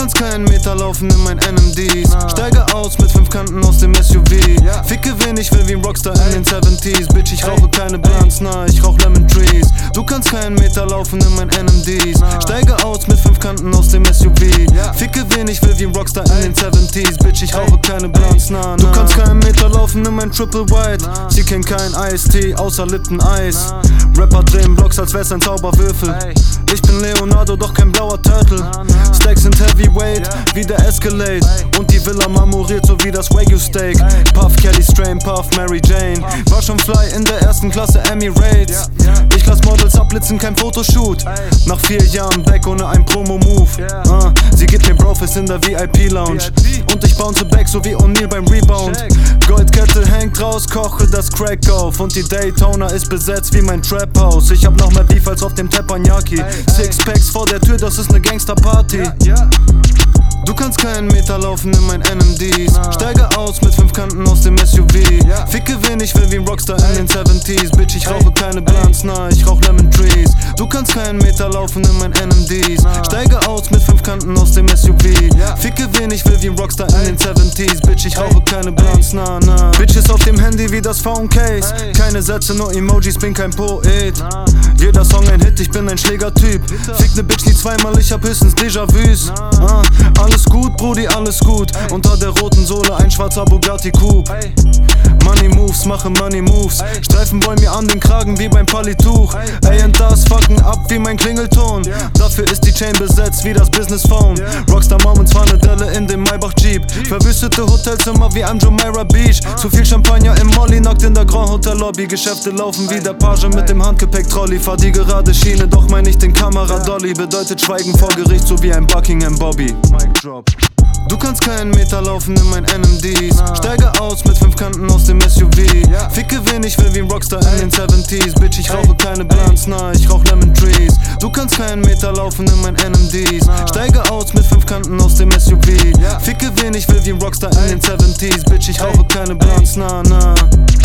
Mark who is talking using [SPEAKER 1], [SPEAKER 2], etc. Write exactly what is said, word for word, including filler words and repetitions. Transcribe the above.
[SPEAKER 1] kannst keinen Meter laufen in mein N M Ds. Steige aus mit fünf Kanten aus dem S U V. Ficke wen ich will wie ein Rockstar in den seventies. Bitch, ich rauche keine Blunts, nah, ich rauch Lemon Trees. Du kannst keinen Meter laufen in mein N M Ds. Steige aus mit fünf Kanten aus dem S U V. Ficke wen ich will wie ein Rockstar in den seventies. Bitch, ich rauche keine Blunts, nah, nah. Du kannst keinen Meter laufen in mein Triple White. Sie kennt kein Ice Tea außer Lipton-Eis. Rapper drehen Blocks, als wär's ein Zauberwürfel. Ich bin Leonardo, doch kein blauer Turtle. Stacks sind Heavyweight, wie der Escalade. Und die Villa marmoriert, so wie das Wagyu Steak. Puff, Kelly Strain, Puff, Mary Jane. War schon fly in der ersten Klasse Emirates. Ich lass Models abblitzen, kein Fotoshoot. Nach vier Jahren back ohne ein Promo-Move. uh, Sie gibt mir Brofist in der V I P-Lounge. Und ich bounce back, so wie O'Neal beim Rebound. Goldkette hängt raus, koche das Crack auf. Und die Daytona ist besetzt wie mein Trap-House. Ich hab noch mehr Beef als auf dem Teppanyaki. Sixpacks vor der Tür, das ist ne Gangster-Party. Du kannst keinen Meter laufen in mein N M Ds. Steige aus mit fünf Kanten aus dem S U V. Ficke wen ich will wie ein Rockstar in den seventies. Bitch, ich rauche keine Blunts, nah, ich rauch Lemon Trees. Du kannst keinen Meter laufen in mein N M Ds. Steige aus mit fünf Kanten aus dem S U V. Ficke wen ich will wie ein Rockstar in den seventies. Bitch, ich rauche keine Blunts, nah, nah. Bitches auf dem Handy wie das Phone Case. Keine Sätze, nur Emojis, bin kein Poet. Jeder Song ein Hit, ich bin ein Schlägertyp. Fick ne Bitch nie zweimal, ich hab höchstens Déjà-vus. uh, Alles gut, Brudi, alles gut. Unter der roten Sohle ein schwarzer Bugatti Coupe. Money Moves, mache Money Moves. Streifen wollen mir an den Kragen wie beim Palituch. Ey, und das fucken ab wie mein Klingelton. Dafür ist die Chain besetzt wie das Business Phone. Rockstar Moments fahren ne Delle in dem Maybach Jeep. Verwüstete Hotelzimmer wie am Jumeirah Beach. Zu viel Champagner im Molly, nackt in der Grand Hotel Lobby. Geschäfte laufen wie der Page mit dem Handgepäck-Trolley. Fahr die gerade Schiene, doch mein ich den Kamera-Dolly. Bedeutet Schweigen vor Gericht, so wie ein Buckingham Bobby. Mic drop. Du kannst keinen Meter laufen in mein N M Ds. Steige aus mit fünf Kanten aus dem S U V. Ficke wen ich will wie ein Rockstar in den seventies. Bitch, ich rauche keine Blunts, nah, ich rauch Lemon Trees. Du kannst keinen Meter laufen in mein N M Ds. Steige aus mit fünf Kanten aus dem S U V. Ficke wen ich will wie ein Rockstar in den seventies. Bitch, ich rauche keine Blunts, nah, nah.